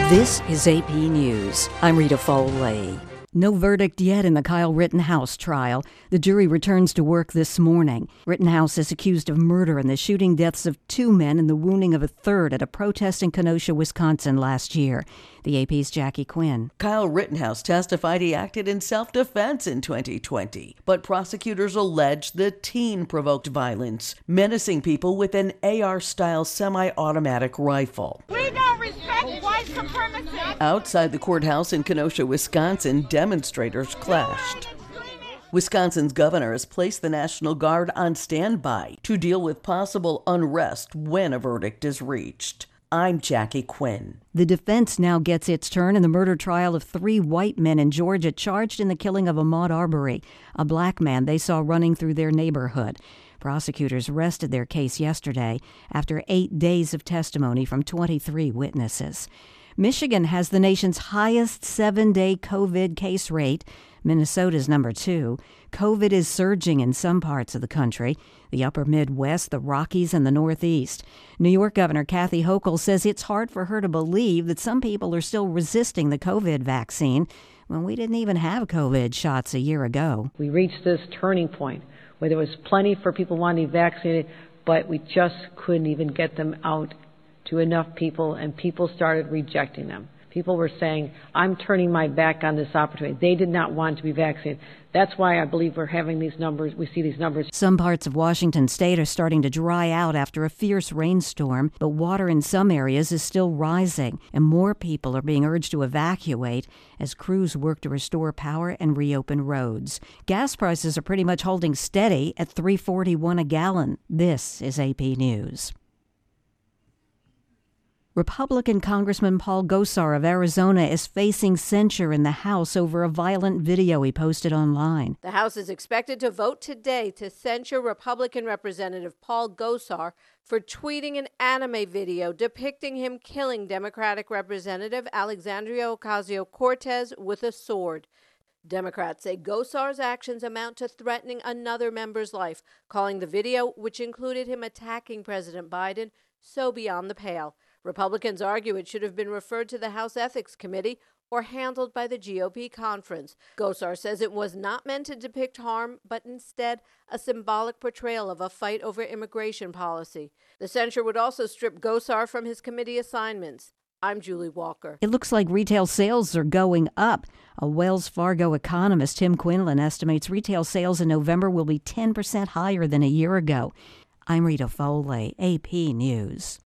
This is AP News. I'm Rita Foley. No verdict yet in the Kyle Rittenhouse trial. The jury returns to work this morning. Rittenhouse is accused of murder in the shooting deaths of 2 men and the wounding of a third at a protest in Kenosha, Wisconsin last year. The AP's Jackie Quinn. Kyle Rittenhouse testified he acted in self-defense in 2020, but prosecutors allege the teen provoked violence, menacing people with an AR-style semi-automatic rifle. We don't respect white supremacy. Outside the courthouse in Kenosha, Wisconsin, demonstrators clashed. Wisconsin's governor has placed the National Guard on standby to deal with possible unrest when a verdict is reached. I'm Jackie Quinn. The defense now gets its turn in the murder trial of 3 white men in Georgia charged in the killing of Ahmaud Arbery, a black man they saw running through their neighborhood. Prosecutors rested their case yesterday after 8 days of testimony from 23 witnesses. Michigan has the nation's highest 7-day COVID case rate. Minnesota's number 2. COVID is surging in some parts of the country, the upper Midwest, the Rockies, and the Northeast. New York Governor Kathy Hochul says it's hard for her to believe that some people are still resisting the COVID vaccine when we didn't even have COVID shots a year ago. We reached this turning point where there was plenty for people wanting to be vaccinated, but we just couldn't even get them out to enough people, and people started rejecting them. People were saying, I'm turning my back on this opportunity. They did not want to be vaccinated. That's why I believe we're having these numbers. We see these numbers. Some parts of Washington state are starting to dry out after a fierce rainstorm, but water in some areas is still rising, and more people are being urged to evacuate as crews work to restore power and reopen roads. Gas prices are pretty much holding steady at $3.41 a gallon. This is AP News. Republican Congressman Paul Gosar of Arizona is facing censure in the House over a violent video he posted online. The House is expected to vote today to censure Republican Representative Paul Gosar for tweeting an anime video depicting him killing Democratic Representative Alexandria Ocasio-Cortez with a sword. Democrats say Gosar's actions amount to threatening another member's life, calling the video, which included him attacking President Biden, so beyond the pale. Republicans argue it should have been referred to the House Ethics Committee or handled by the GOP conference. Gosar says it was not meant to depict harm, but instead a symbolic portrayal of a fight over immigration policy. The censure would also strip Gosar from his committee assignments. I'm Julie Walker. It looks like retail sales are going up. A Wells Fargo economist, Tim Quinlan, estimates retail sales in November will be 10% higher than a year ago. I'm Rita Foley, AP News.